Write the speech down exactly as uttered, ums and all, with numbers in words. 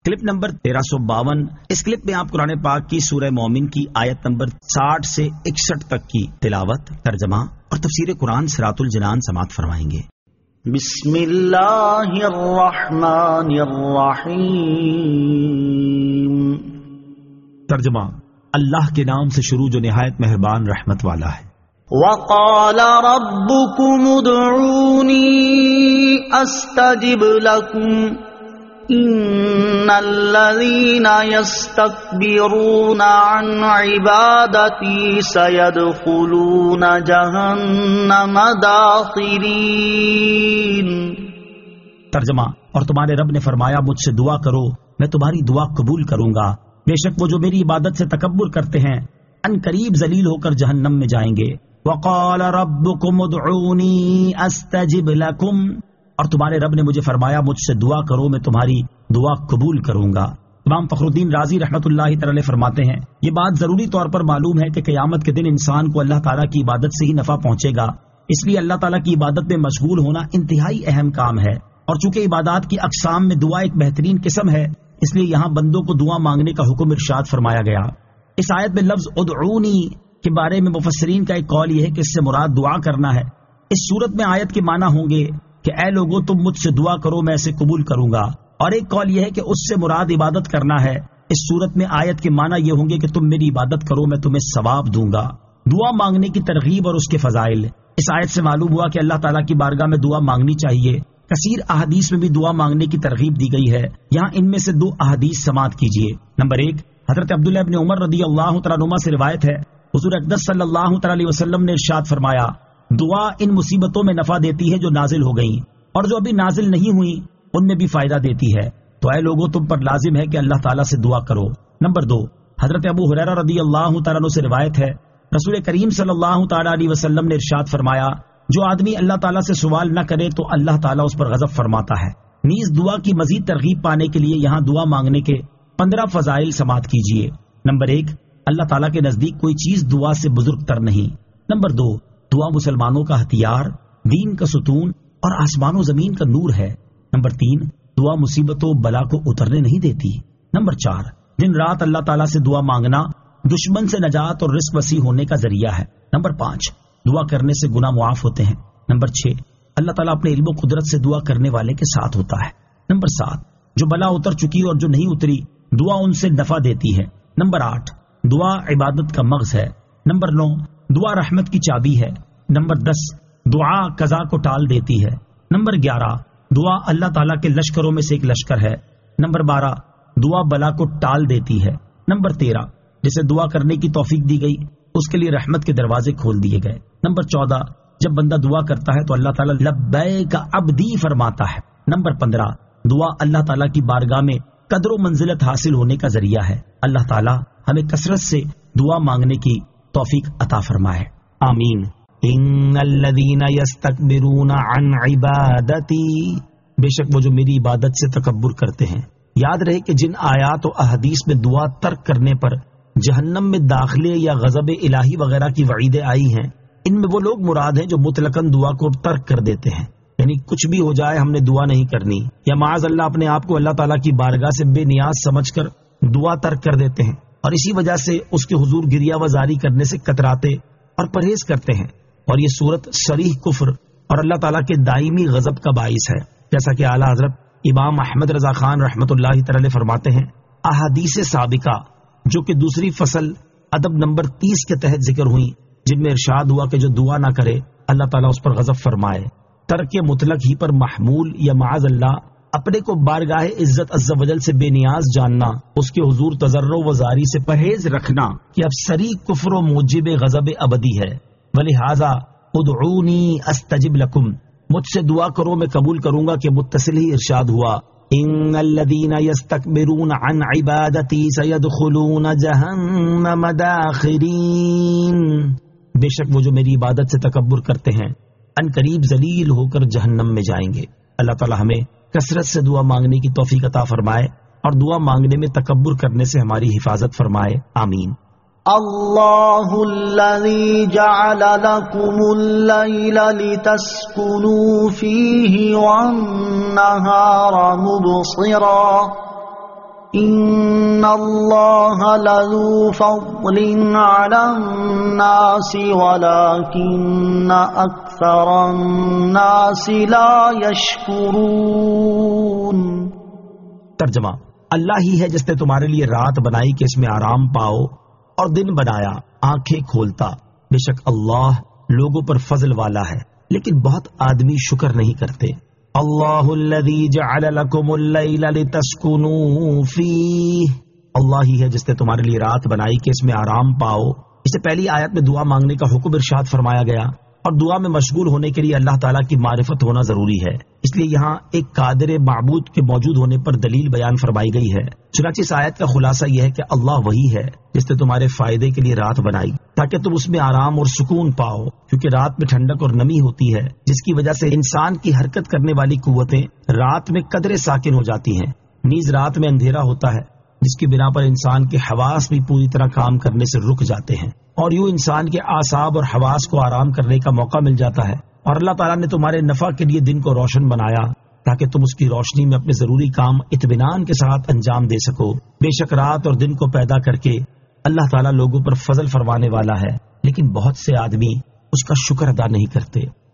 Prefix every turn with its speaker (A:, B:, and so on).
A: Clip number تیرہ سو باون. اس clip میں آپ قرآن پاک کی سورہ مومن کی آیت نمبر ساٹھ سے اکسٹھ تک کی تلاوت، ترجمہ اور تفسیر قرآن صراط الجنان سماعت فرمائیں گے.
B: بسم اللہ الرحمن الرحیم.
C: ترجمہ: اللہ کے نام سے شروع جو نہایت مہربان رحمت والا ہے.
B: وقال ربكم ادعوني استجب لكم ان الذين يستكبرون عن عبادتي سيدخلون جهنم داخرين.
A: ترجمہ: اور تمہارے رب نے فرمایا مجھ سے دعا کرو میں تمہاری دعا قبول کروں گا، بے شک وہ جو میری عبادت سے تکبر کرتے ہیں ان قریب ذلیل ہو کر جہنم میں جائیں گے. وقال ربكم ادعوني استجب لكم، اور تمہارے رب نے مجھے فرمایا مجھ سے دعا کرو میں تمہاری دعا قبول کروں گا. امام فخر الدین رازی رحمۃ اللہ تعالی فرماتے ہیں یہ بات ضروری طور پر معلوم ہے کہ قیامت کے دن انسان کو اللہ تعالیٰ کی عبادت سے ہی نفع پہنچے گا، اس لیے اللہ تعالیٰ کی عبادت میں مشغول ہونا انتہائی اہم کام ہے. اور چونکہ عبادات کی اقسام میں دعا ایک بہترین قسم ہے اس لیے یہاں بندوں کو دعا مانگنے کا حکم ارشاد فرمایا گیا. اس آیت میں لفظ ادعونی کے بارے میں مفسرین کا ایک قول یہ ہے کہ اس سے مراد دعا کرنا ہے. اس صورت میں آیت کے معنی ہوں گے کہ اے لوگو تم مجھ سے دعا کرو میں اسے قبول کروں گا، اور ایک قول یہ ہے کہ اس سے مراد عبادت کرنا ہے. اس صورت میں آیت کے معنی یہ ہوں گے کہ تم میری عبادت کرو میں تمہیں ثواب دوں گا. دعا مانگنے کی ترغیب اور اس کے فضائل. اس آیت سے معلوم ہوا کہ اللہ تعالیٰ کی بارگاہ میں دعا مانگنی چاہیے. کثیر احادیث میں بھی دعا مانگنے کی ترغیب دی گئی ہے. یہاں ان میں سے دو احادیث سماعت کیجیے. نمبر ایک، حضرت عبداللہ ابن عمر رضی اللہ تعالیٰ عنہما سے روایت ہے، حضور اقدس صلی اللہ تعالیٰ علیہ وسلم نے ارشاد فرمایا دعا ان مصیبتوں میں نفع دیتی ہے جو نازل ہو گئیں اور جو ابھی نازل نہیں ہوئی ان میں بھی فائدہ دیتی ہے. تو اے لوگوں تم پر لازم ہے کہ اللہ تعالیٰ سے دعا کرو. نمبر دو، حضرت ابو ہریرہ رضی اللہ تعالیٰ عنہ سے روایت ہے، رسول کریم صلی اللہ تعالیٰ علیہ وسلم نے ارشاد فرمایا جو آدمی اللہ تعالیٰ سے سوال نہ کرے تو اللہ تعالیٰ اس پر غضب فرماتا ہے. نیز دعا کی مزید ترغیب پانے کے لیے یہاں دعا مانگنے کے پندرہ فضائل سماعت کیجیے. نمبر ایک، اللہ تعالیٰ کے نزدیک کوئی چیز دعا سے بزرگ تر نہیں. نمبر دو، دعا مسلمانوں کا ہتھیار، دین کا ستون اور آسمان و زمین کا نور ہے. نمبر تین، دعا مصیبتوں بلا کو اترنے نہیں دیتی. نمبر چار، دن رات اللہ تعالیٰ سے دعا مانگنا دشمن سے نجات اور رزق وسیع ہونے کا ذریعہ ہے. نمبر پانچ، دعا کرنے سے گناہ معاف ہوتے ہیں. نمبر چھ، اللہ تعالیٰ اپنے علم و قدرت سے دعا کرنے والے کے ساتھ ہوتا ہے. نمبر سات، جو بلا اتر چکی اور جو نہیں اتری دعا ان سے نفع دیتی ہے. نمبر آٹھ، دعا عبادت کا مغز ہے. نمبر نو، دعا رحمت کی چابی ہے. نمبر دس، دعا قضا کو ٹال دیتی ہے. نمبر گیارہ، دعا اللہ تعالیٰ کے لشکروں میں سے ایک لشکر ہے. نمبر بارہ، دعا بلا کو ٹال دیتی ہے. نمبر تیرہ، جسے دعا کرنے کی توفیق دی گئی اس کے لیے رحمت کے دروازے کھول دیے گئے. نمبر چودہ، جب بندہ دعا کرتا ہے تو اللہ تعالیٰ لبیک عبدی فرماتا ہے. نمبر پندرہ، دعا اللہ تعالیٰ کی بارگاہ میں قدر و منزلت حاصل ہونے کا ذریعہ ہے. اللہ تعالیٰ ہمیں کثرت سے دعا مانگنے کی توفیق عطا فرمائے، آمین.
C: ان الذین یستکبرون عن عبادتی،
A: بے شک وہ جو میری عبادت سے تکبر کرتے ہیں. یاد رہے کہ جن آیات و احادیث میں دعا ترک کرنے پر جہنم میں داخلے یا غضب الہی وغیرہ کی وعیدیں آئی ہیں ان میں وہ لوگ مراد ہیں جو مطلقاً دعا کو ترک کر دیتے ہیں، یعنی کچھ بھی ہو جائے ہم نے دعا نہیں کرنی، یا معاذ اللہ اپنے آپ کو اللہ تعالیٰ کی بارگاہ سے بے نیاز سمجھ کر دعا ترک کر دیتے ہیں اور اسی وجہ سے اس کے حضور گریہ وزاری کرنے سے کتراتے اور پرہیز کرتے ہیں. اور یہ صورت صریح کفر اور اللہ تعالیٰ کے دائمی غضب کا باعث ہے، جیسا کہ اعلیٰ حضرت امام احمد رضا خان رحمۃ اللہ تعالی فرماتے ہیں احادیث سابقہ جو کہ دوسری فصل ادب نمبر تیس کے تحت ذکر ہوئی جن میں ارشاد ہوا کہ جو دعا نہ کرے اللہ تعالیٰ اس پر غضب فرمائے، ترک مطلق ہی پر محمول یا معاذ اللہ اپنے کو بارگاہ عزت عز و جل سے بے نیاز جاننا، اس کے حضور تضرع و زاری سے پرہیز رکھنا کہ اب صریح کفر و موجب غضب ابدی ہے. ولہذا ادعونی استجب لکم، مجھ سے دعا کرو میں قبول کروں گا کہ متصل ہی ارشاد ہوا ان الذین یستکبرون عن عبادتی سیدخلون جہنم داخرین، بے شک وہ جو میری عبادت سے تکبر کرتے ہیں ان قریب ذلیل ہو کر جہنم میں جائیں گے. اللہ تعالی ہمیں کثرت سے دعا مانگنے کی توفیق عطا فرمائے اور دعا مانگنے میں تکبر کرنے سے ہماری حفاظت فرمائے، آمین.
B: اللہ الذی جعل لکم اللیل لتسکنوا فیہ والنہار مبصرا إن الله لذو فضل على الناس ولكن أكثر الناس لا يشكرون۔
A: ترجمہ، اللہ ہی ہے جس نے تمہارے لیے رات بنائی کہ اس میں آرام پاؤ اور دن بنایا آنکھیں کھولتا، بے شک اللہ لوگوں پر فضل والا ہے لیکن بہت آدمی شکر نہیں کرتے۔ اللہ الذی جعل لکم اللیل لتسکنوا فیہ، اللہ ہی ہے جس نے تمہارے لیے رات بنائی کہ اس میں آرام پاؤ۔ اس سے پہلی آیت میں دعا مانگنے کا حکم ارشاد فرمایا گیا اور دعا میں مشغول ہونے کے لیے اللہ تعالیٰ کی معرفت ہونا ضروری ہے، اس لیے یہاں ایک قادر معبود کے موجود ہونے پر دلیل بیان فرمائی گئی ہے۔ چنانچہ اس آیت کا خلاصہ یہ ہے کہ اللہ وہی ہے جس نے تمہارے فائدے کے لیے رات بنائی تاکہ تم اس میں آرام اور سکون پاؤ، کیونکہ رات میں ٹھنڈک اور نمی ہوتی ہے جس کی وجہ سے انسان کی حرکت کرنے والی قوتیں رات میں قدرے ساکن ہو جاتی ہیں۔ نیز رات میں اندھیرا ہوتا ہے جس کی بنا پر انسان کے حواس بھی پوری طرح کام کرنے سے رک جاتے ہیں اور یوں انسان کے اعصاب اور حواس کو آرام کرنے کا موقع مل جاتا ہے۔ اور اللہ تعالیٰ نے تمہارے نفع کے لیے دن کو روشن بنایا تاکہ تم اس کی روشنی میں اپنے ضروری کام اطمینان کے ساتھ انجام دے سکو۔ بے شک رات اور دن کو پیدا کر کے اللہ تعالیٰ لوگوں پر فضل فرمانے والا ہے لیکن بہت سے آدمی اس کا شکر ادا نہیں کرتے۔